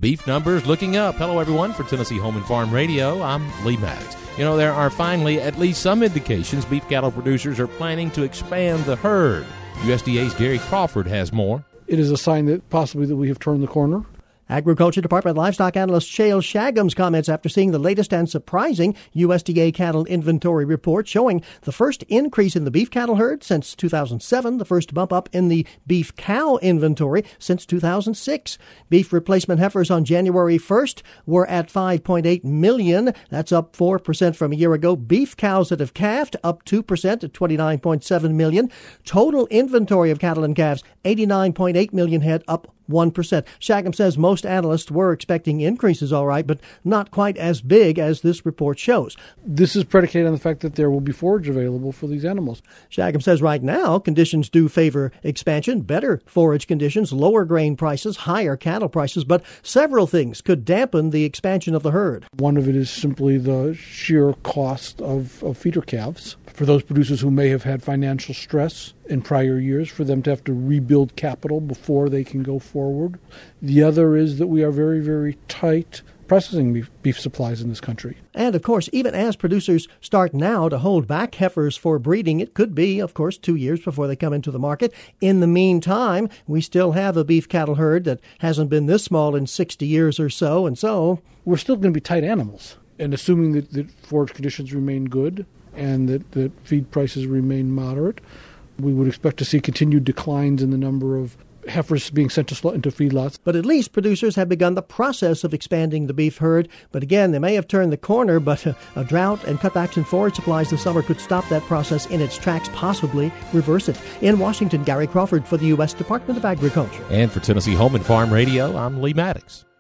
beef numbers looking up. Hello, everyone. For Tennessee Home and Farm Radio, I'm Lee Maddox. You know, there are finally at least some indications beef cattle producers are planning to expand the herd. USDA's Gary Crawford has more. It is a sign that possibly that we have turned the corner. Agriculture Department Livestock Analyst Shale Shagham's comments after seeing the latest and surprising USDA cattle inventory report showing the first increase in the beef cattle herd since 2007, the first bump up in the beef cow inventory since 2006. Beef replacement heifers on January 1st were at 5.8 million. That's up 4% from a year ago. Beef cows that have calved up 2% at 29.7 million. Total inventory of cattle and calves, 89.8 million head, up 1%. Shagam says most analysts were expecting increases, all right, but not quite as big as this report shows. This is predicated on the fact that there will be forage available for these animals. Shagam says right now conditions do favor expansion, better forage conditions, lower grain prices, higher cattle prices, but several things could dampen the expansion of the herd. One of it is simply the sheer cost of feeder calves. For those producers who may have had financial stress in prior years, for them to have to rebuild capital before they can go forward. The other is that we are very, very tight processing beef supplies in this country. And, of course, even as producers start now to hold back heifers for breeding, it could be, of course, 2 years before they come into the market. In the meantime, we still have a beef cattle herd that hasn't been this small in 60 years or so, and so we're still going to be tight animals. And assuming that forage conditions remain good and that feed prices remain moderate, we would expect to see continued declines in the number of heifers being sent into feedlots. But at least producers have begun the process of expanding the beef herd. But again, they may have turned the corner, but a drought and cutbacks in forage supplies this summer could stop that process in its tracks, possibly reverse it. In Washington, Gary Crawford for the U.S. Department of Agriculture. And for Tennessee Home and Farm Radio, I'm Lee Maddox.